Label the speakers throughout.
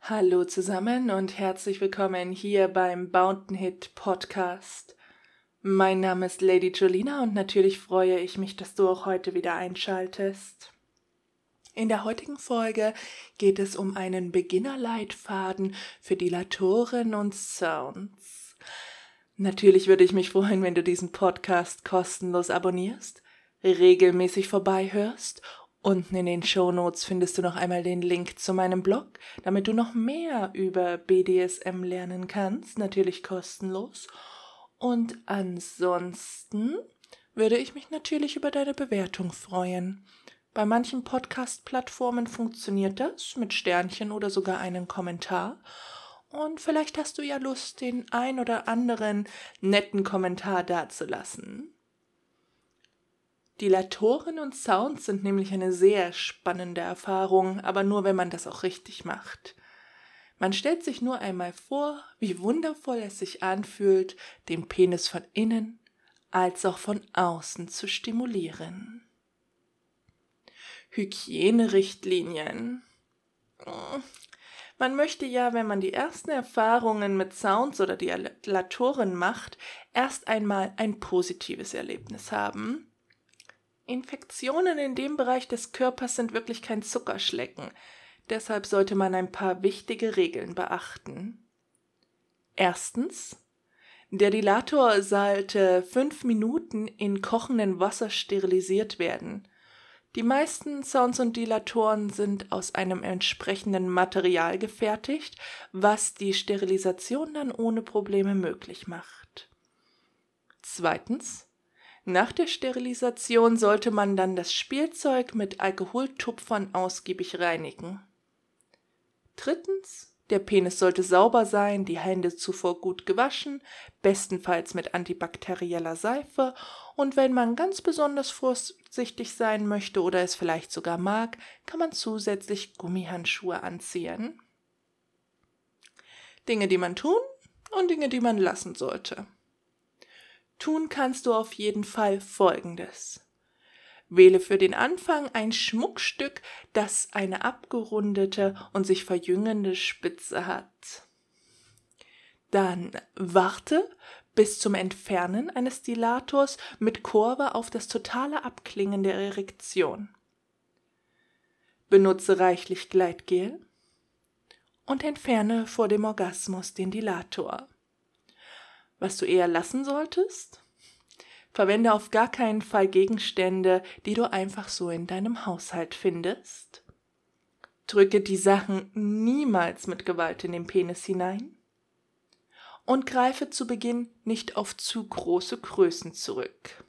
Speaker 1: Hallo zusammen und herzlich willkommen hier beim Fountainhead Podcast. Mein Name ist Lady Jolina und natürlich freue ich mich, dass du auch heute wieder einschaltest. In der heutigen Folge geht es um einen Beginnerleitfaden für Dilatoren und Sounds. Natürlich würde ich mich freuen, wenn du diesen Podcast kostenlos abonnierst, regelmäßig vorbeihörst. Unten in den Shownotes findest du noch einmal den Link zu meinem Blog, damit du noch mehr über BDSM lernen kannst, natürlich kostenlos. Und ansonsten würde ich mich natürlich über deine Bewertung freuen. Bei manchen Podcast-Plattformen funktioniert das mit Sternchen oder sogar einem Kommentar. Und vielleicht hast du ja Lust, den ein oder anderen netten Kommentar dazulassen. Dilatoren und Sounds sind nämlich eine sehr spannende Erfahrung, aber nur, wenn man das auch richtig macht. Man stellt sich nur einmal vor, wie wundervoll es sich anfühlt, den Penis von innen als auch von außen zu stimulieren. Hygienerichtlinien. Man möchte ja, wenn man die ersten Erfahrungen mit Sounds oder Dilatoren macht, erst einmal ein positives Erlebnis haben. Infektionen in dem Bereich des Körpers sind wirklich kein Zuckerschlecken. Deshalb sollte man ein paar wichtige Regeln beachten. Erstens: Der Dilator sollte 5 Minuten in kochendem Wasser sterilisiert werden. Die meisten Sounds und Dilatoren sind aus einem entsprechenden Material gefertigt, was die Sterilisation dann ohne Probleme möglich macht. Zweitens: Nach der Sterilisation sollte man dann das Spielzeug mit Alkoholtupfern ausgiebig reinigen. Drittens: Der Penis sollte sauber sein, die Hände zuvor gut gewaschen, bestenfalls mit antibakterieller Seife, und wenn man ganz besonders vorsichtig sein möchte oder es vielleicht sogar mag, kann man zusätzlich Gummihandschuhe anziehen. Dinge, die man tun und Dinge, die man lassen sollte. Tun kannst du auf jeden Fall Folgendes. Wähle für den Anfang ein Schmuckstück, das eine abgerundete und sich verjüngende Spitze hat. Dann warte bis zum Entfernen eines Dilators mit Kurve auf das totale Abklingen der Erektion. Benutze reichlich Gleitgel und entferne vor dem Orgasmus den Dilator. Was du eher lassen solltest? Verwende auf gar keinen Fall Gegenstände, die du einfach so in deinem Haushalt findest. Drücke die Sachen niemals mit Gewalt in den Penis hinein. Und greife zu Beginn nicht auf zu große Größen zurück.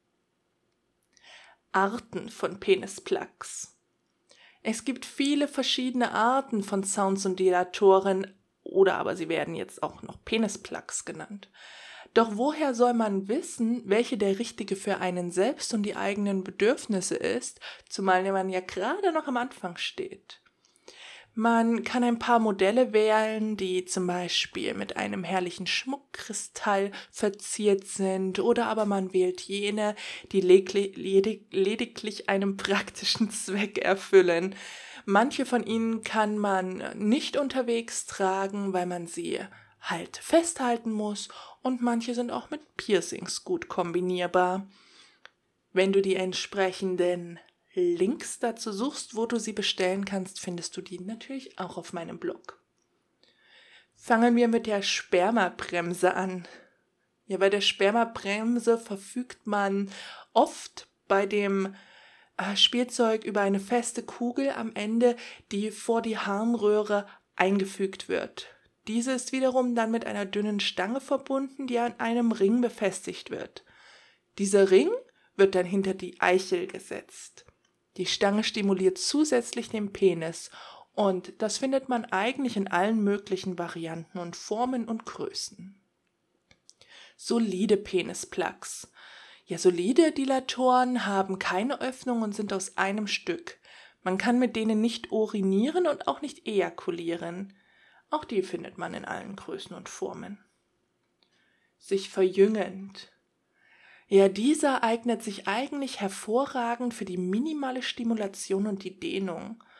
Speaker 1: Arten von Penisplugs. Es gibt viele verschiedene Arten von Sounds und Dilatoren, oder aber sie werden jetzt auch noch Penisplugs genannt. Doch woher soll man wissen, welche der richtige für einen selbst und die eigenen Bedürfnisse ist, zumal man ja gerade noch am Anfang steht? Man kann ein paar Modelle wählen, die zum Beispiel mit einem herrlichen Schmuckkristall verziert sind, oder aber man wählt jene, die lediglich einen praktischen Zweck erfüllen. Manche von ihnen kann man nicht unterwegs tragen, weil man sie halt festhalten muss, und manche sind auch mit Piercings gut kombinierbar. Wenn du die entsprechenden Links dazu suchst, wo du sie bestellen kannst, findest du die natürlich auch auf meinem Blog. Fangen wir mit der Spermabremse an. Ja, bei der Spermabremse verfügt man oft bei dem Spielzeug über eine feste Kugel am Ende, die vor die Harnröhre eingefügt wird. Diese ist wiederum dann mit einer dünnen Stange verbunden, die an einem Ring befestigt wird. Dieser Ring wird dann hinter die Eichel gesetzt. Die Stange stimuliert zusätzlich den Penis, und das findet man eigentlich in allen möglichen Varianten und Formen und Größen. Solide Penisplugs. Ja, solide Dilatoren haben keine Öffnung und sind aus einem Stück. Man kann mit denen nicht urinieren und auch nicht ejakulieren. Auch die findet man in allen Größen und Formen. Sich verjüngend. Ja, dieser eignet sich eigentlich hervorragend für die minimale Stimulation und die Dehnung.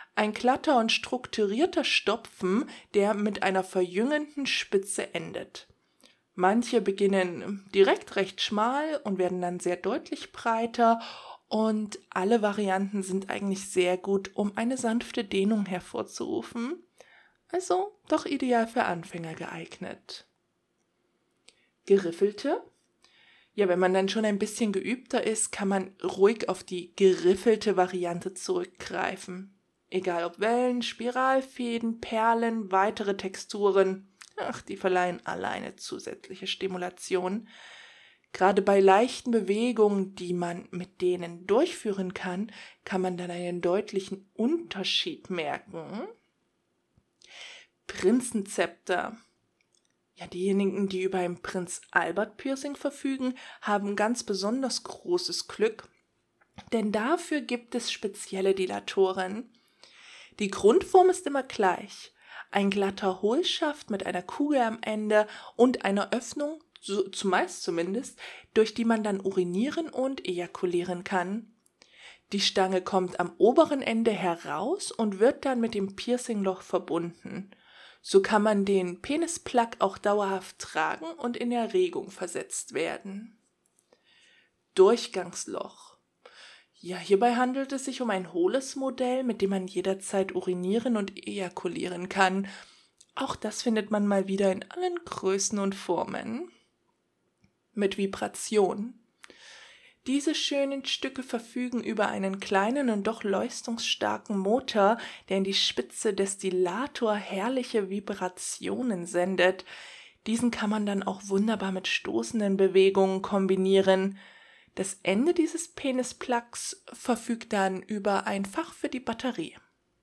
Speaker 1: Ein glatter und strukturierter Stopfen, der mit einer verjüngenden Spitze endet. Manche beginnen direkt recht schmal und werden dann sehr deutlich breiter und alle Varianten sind eigentlich sehr gut, um eine sanfte Dehnung hervorzurufen. Also doch ideal für Anfänger geeignet. Geriffelte? Ja, wenn man dann schon ein bisschen geübter ist, kann man ruhig auf die geriffelte Variante zurückgreifen. Egal ob Wellen, Spiralfäden, Perlen, weitere Texturen, die verleihen alle eine zusätzliche Stimulation. Gerade bei leichten Bewegungen, die man mit denen durchführen kann, kann man dann einen deutlichen Unterschied merken. Prinzenzepter. Ja, diejenigen, die über ein Prinz Albert Piercing verfügen, haben ganz besonders großes Glück, denn dafür gibt es spezielle Dilatoren. Die Grundform ist immer gleich. Ein glatter Hohlschaft mit einer Kugel am Ende und einer Öffnung, zumeist zumindest, durch die man dann urinieren und ejakulieren kann. Die Stange kommt am oberen Ende heraus und wird dann mit dem Piercingloch verbunden. So kann man den Penisplug auch dauerhaft tragen und in Erregung versetzt werden. Durchgangsloch. Ja, hierbei handelt es sich um ein hohles Modell, mit dem man jederzeit urinieren und ejakulieren kann. Auch das findet man mal wieder in allen Größen und Formen. Mit Vibration. Diese schönen Stücke verfügen über einen kleinen und doch leistungsstarken Motor, der in die Spitze des Dilator herrliche Vibrationen sendet. Diesen kann man dann auch wunderbar mit stoßenden Bewegungen kombinieren. Das Ende dieses Penisplugs verfügt dann über ein Fach für die Batterie.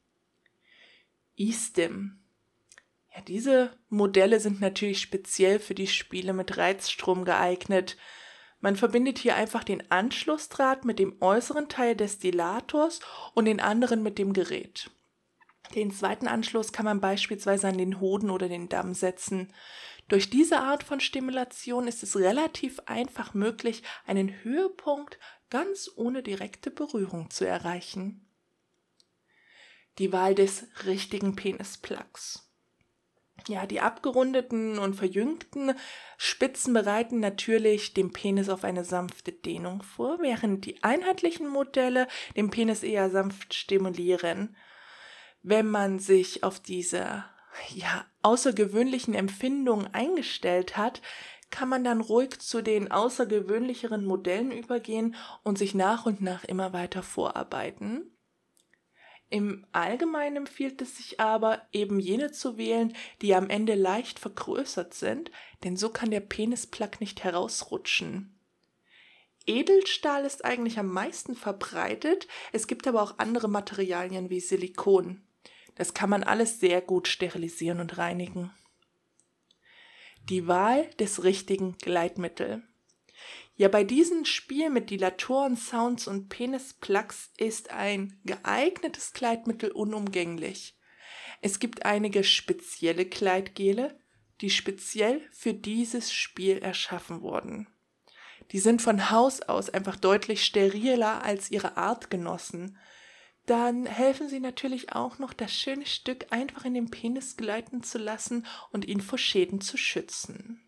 Speaker 1: eStim. Ja, diese Modelle sind natürlich speziell für die Spiele mit Reizstrom geeignet. Man verbindet hier einfach den Anschlussdraht mit dem äußeren Teil des Dilators und den anderen mit dem Gerät. Den zweiten Anschluss kann man beispielsweise an den Hoden oder den Damm setzen. Durch diese Art von Stimulation ist es relativ einfach möglich, einen Höhepunkt ganz ohne direkte Berührung zu erreichen. Die Wahl des richtigen Penisplugs. Ja, die abgerundeten und verjüngten Spitzen bereiten natürlich dem Penis auf eine sanfte Dehnung vor, während die einheitlichen Modelle den Penis eher sanft stimulieren. Wenn man sich auf diese außergewöhnlichen Empfindungen eingestellt hat, kann man dann ruhig zu den außergewöhnlicheren Modellen übergehen und sich nach und nach immer weiter vorarbeiten. Im Allgemeinen empfiehlt es sich aber, eben jene zu wählen, die am Ende leicht vergrößert sind, denn so kann der Penisplug nicht herausrutschen. Edelstahl ist eigentlich am meisten verbreitet, es gibt aber auch andere Materialien wie Silikon. Das kann man alles sehr gut sterilisieren und reinigen. Die Wahl des richtigen Gleitmittels. Ja, bei diesem Spiel mit Dilatoren, Sounds und Penisplugs ist ein geeignetes Gleitmittel unumgänglich. Es gibt einige spezielle Gleitgele, die speziell für dieses Spiel erschaffen wurden. Die sind von Haus aus einfach deutlich steriler als ihre Artgenossen. Dann helfen sie natürlich auch noch, das schöne Stück einfach in den Penis gleiten zu lassen und ihn vor Schäden zu schützen.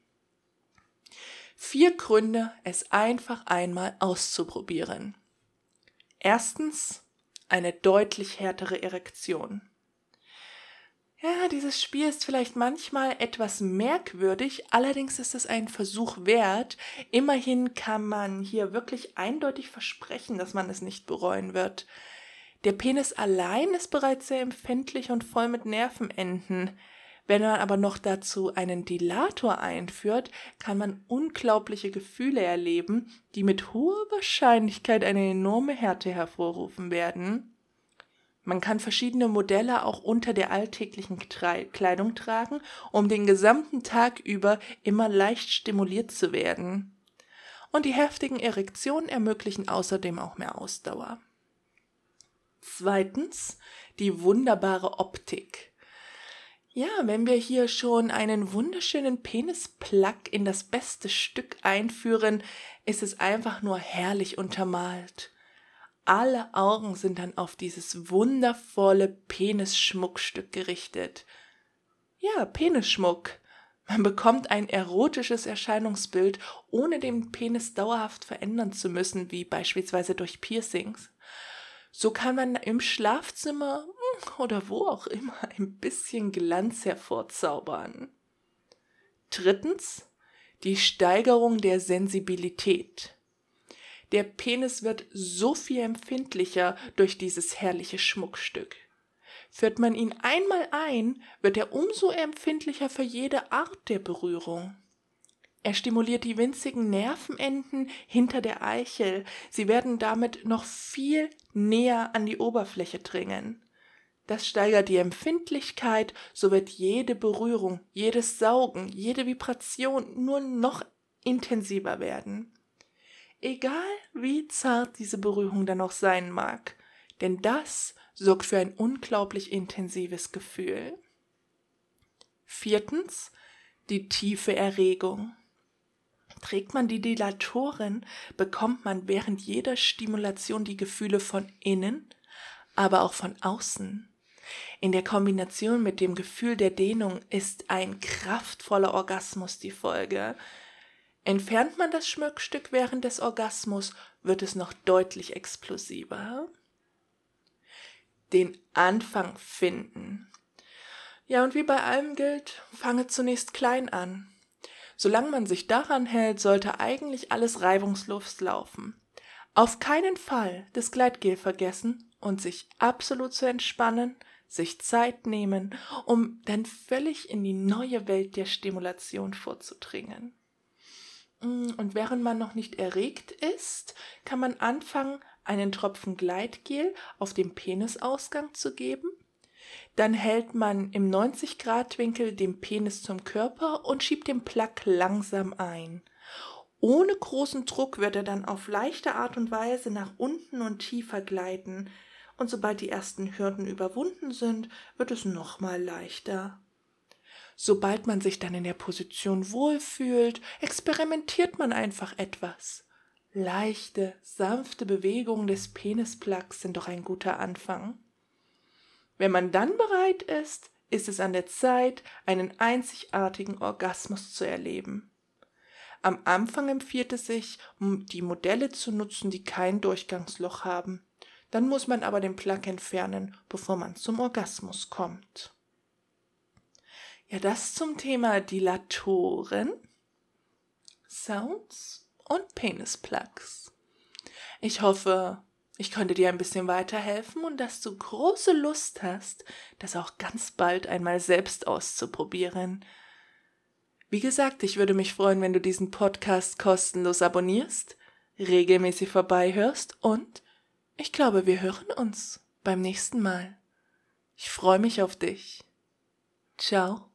Speaker 1: 4 Gründe, es einfach einmal auszuprobieren. Erstens, eine deutlich härtere Erektion. Ja, dieses Spiel ist vielleicht manchmal etwas merkwürdig, allerdings ist es ein Versuch wert. Immerhin kann man hier wirklich eindeutig versprechen, dass man es nicht bereuen wird. Der Penis allein ist bereits sehr empfindlich und voll mit Nervenenden. Wenn man aber noch dazu einen Dilator einführt, kann man unglaubliche Gefühle erleben, die mit hoher Wahrscheinlichkeit eine enorme Härte hervorrufen werden. Man kann verschiedene Modelle auch unter der alltäglichen Kleidung tragen, um den gesamten Tag über immer leicht stimuliert zu werden. Und die heftigen Erektionen ermöglichen außerdem auch mehr Ausdauer. Zweitens, die wunderbare Optik. Ja, wenn wir hier schon einen wunderschönen Penisplug in das beste Stück einführen, ist es einfach nur herrlich untermalt. alle Augen sind dann auf dieses wundervolle Penisschmuckstück gerichtet. Ja, Penisschmuck. Man bekommt ein erotisches Erscheinungsbild, ohne den Penis dauerhaft verändern zu müssen, wie beispielsweise durch Piercings. So kann man im Schlafzimmer oder wo auch immer ein bisschen Glanz hervorzaubern. Drittens, die Steigerung der Sensibilität. Der Penis wird so viel empfindlicher durch dieses herrliche Schmuckstück. Führt man ihn einmal ein, wird er umso empfindlicher für jede Art der Berührung. Er stimuliert die winzigen Nervenenden hinter der Eichel. Sie werden damit noch viel näher an die Oberfläche dringen. Das steigert die Empfindlichkeit, so wird jede Berührung, jedes Saugen, jede Vibration nur noch intensiver werden. Egal wie zart diese Berührung dann auch sein mag, denn das sorgt für ein unglaublich intensives Gefühl. Viertens, die tiefe Erregung. Trägt man die Dilatoren, bekommt man während jeder Stimulation die Gefühle von innen, aber auch von außen. In der Kombination mit dem Gefühl der Dehnung ist ein kraftvoller Orgasmus die Folge. Entfernt man das Schmuckstück während des Orgasmus, wird es noch deutlich explosiver. Den Anfang finden. Ja, und wie bei allem gilt, fange zunächst klein an. Solange man sich daran hält, sollte eigentlich alles reibungslos laufen. Auf keinen Fall das Gleitgel vergessen und sich absolut zu entspannen, sich Zeit nehmen, um dann völlig in die neue Welt der Stimulation vorzudringen. Und während man noch nicht erregt ist, kann man anfangen, einen Tropfen Gleitgel auf den Penisausgang zu geben. Dann hält man im 90-Grad-Winkel den Penis zum Körper und schiebt den Plug langsam ein. Ohne großen Druck wird er dann auf leichte Art und Weise nach unten und tiefer gleiten. Und sobald die ersten Hürden überwunden sind, wird es nochmal leichter. Sobald man sich dann in der Position wohlfühlt, experimentiert man einfach etwas. Leichte, sanfte Bewegungen des Penisplugs sind doch ein guter Anfang. Wenn man dann bereit ist, ist es an der Zeit, einen einzigartigen Orgasmus zu erleben. Am Anfang empfiehlt es sich, die Modelle zu nutzen, die kein Durchgangsloch haben. Dann muss man aber den Plug entfernen, bevor man zum Orgasmus kommt. Ja, das zum Thema Dilatoren, Sounds und Penisplugs. Ich hoffe, ich konnte dir ein bisschen weiterhelfen und dass du große Lust hast, das auch ganz bald einmal selbst auszuprobieren. Wie gesagt, ich würde mich freuen, wenn du diesen Podcast kostenlos abonnierst, regelmäßig vorbeihörst und ich glaube, wir hören uns beim nächsten Mal. Ich freue mich auf dich. Ciao.